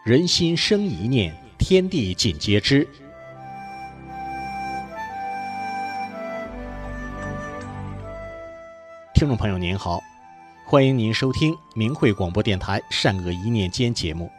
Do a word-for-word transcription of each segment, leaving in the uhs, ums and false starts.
人心生一念，天地尽皆知。听众朋友您好，欢迎您收听明慧广播电台善恶一念间节目。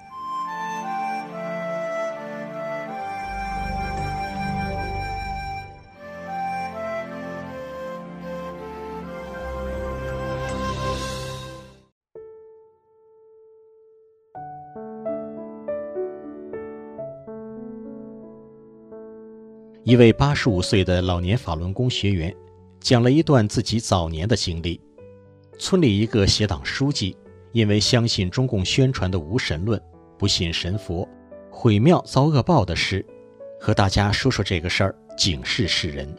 一位八十五岁的老年法轮功学员讲了一段自己早年的经历。村里一个协党书记因为相信中共宣传的无神论，不信神佛，毁庙遭恶报的事，和大家说说这个事儿，警示世人。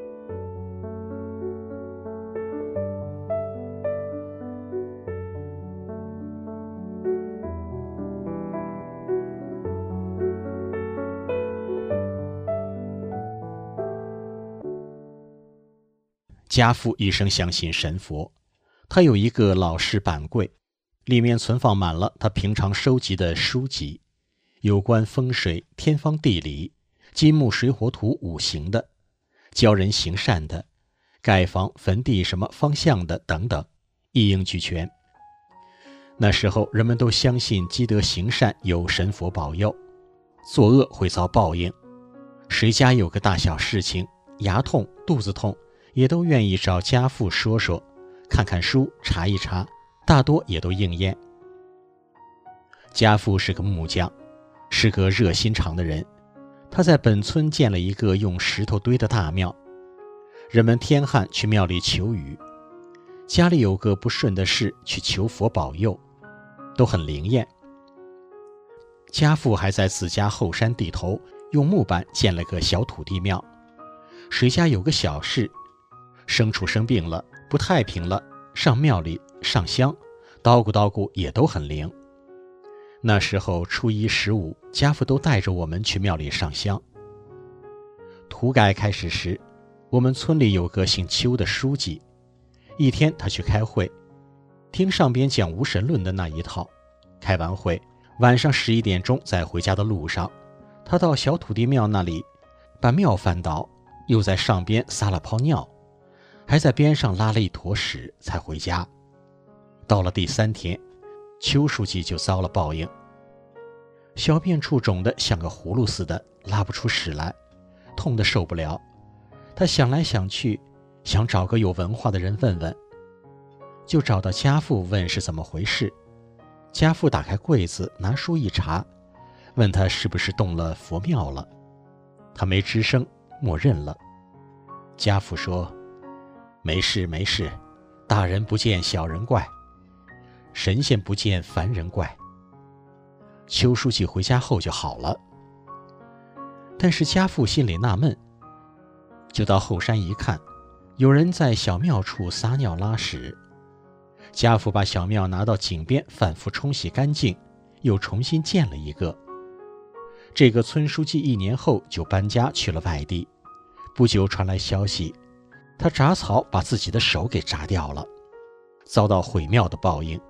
家父一生相信神佛，他有一个老式板柜，里面存放满了他平常收集的书籍，有关风水、天方地理、金木水火土五行的，教人行善的，盖房坟地什么方向的等等，一应俱全。那时候人们都相信积德行善有神佛保佑，作恶会遭报应。谁家有个大小事情，牙痛肚子痛，也都愿意找家父说说，看看书查一查，大多也都应验。家父是个木匠，是个热心肠的人，他在本村建了一个用石头堆的大庙，人们天旱去庙里求雨，家里有个不顺的事去求佛保佑，都很灵验。家父还在自家后山地头用木板建了个小土地庙，谁家有个小事，牲畜生病了，不太平了，上庙里上香，叨咕叨咕也都很灵。那时候初一十五，家父都带着我们去庙里上香。土改开始时，我们村里有个姓邱的书记，一天他去开会，听上边讲无神论的那一套，开完会晚上十一点钟，在回家的路上，他到小土地庙那里把庙翻倒，又在上边撒了泡尿，还在边上拉了一坨屎才回家。到了第三天，邱书记就遭了报应，小便处肿得像个葫芦似的，拉不出屎来，痛得受不了。他想来想去，想找个有文化的人问问，就找到家父问是怎么回事。家父打开柜子，拿书一查，问他是不是动了佛庙了。他没吱声，默认了。家父说，没事没事，大人不见小人怪，神仙不见凡人怪。邱书记回家后就好了。但是家父心里纳闷，就到后山一看，有人在小庙处撒尿拉屎。家父把小庙拿到井边反复冲洗干净，又重新建了一个。这个村书记一年后就搬家去了外地，不久传来消息，他铡草把自己的手给铡掉了，遭到毁庙的报应。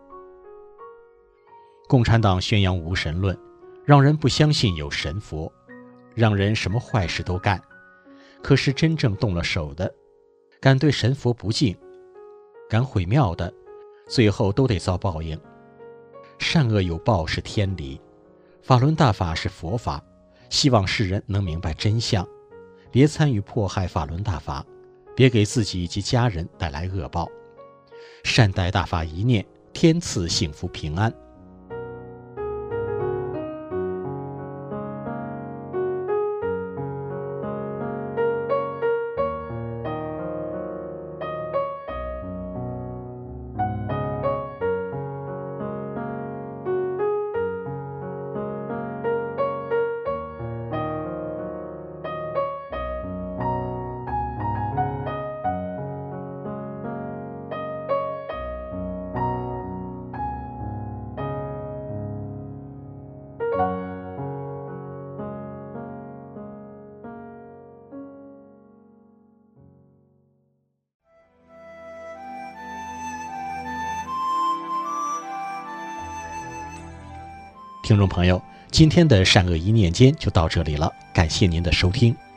共产党宣扬无神论，让人不相信有神佛，让人什么坏事都干。可是真正动了手的，敢对神佛不敬，敢毁庙的，最后都得遭报应。善恶有报是天理，法轮大法是佛法，希望世人能明白真相，别参与迫害法轮大法，别给自己以及家人带来恶报。善待大法一念，天赐幸福平安。听众朋友， 今天的善恶一念间就到这里了，感谢您的收听。